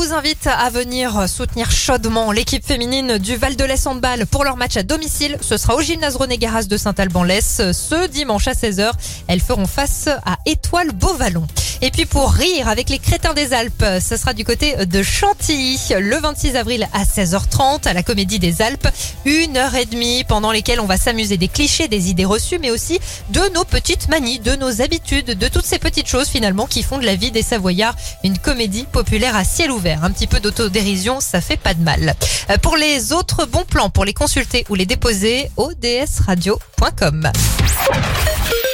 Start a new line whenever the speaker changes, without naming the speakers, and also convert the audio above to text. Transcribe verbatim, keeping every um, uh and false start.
vous invite à venir soutenir chaudement l'équipe féminine du Val-de-Lez Handball pour leur match à domicile. Ce sera au gymnase René Garas de Saint-Alban-Lès ce dimanche à seize heures. Elles feront face à Étoile Beauvallon. Et puis pour rire avec les Crétins des Alpes, ce sera du côté de Chantilly le vingt-six avril à seize heures trente à la Comédie des Alpes. Une heure et demie pendant lesquelles on va s'amuser des clichés, des idées reçues, mais aussi de nos petites manies, de nos habitudes, de toutes ces petites choses finalement qui font de la vie des Savoyards une comédie populaire à ciel ouvert. Un petit peu d'autodérision, ça fait pas de mal. Pour les autres bons plans, pour les consulter ou les déposer, o d s radio point com.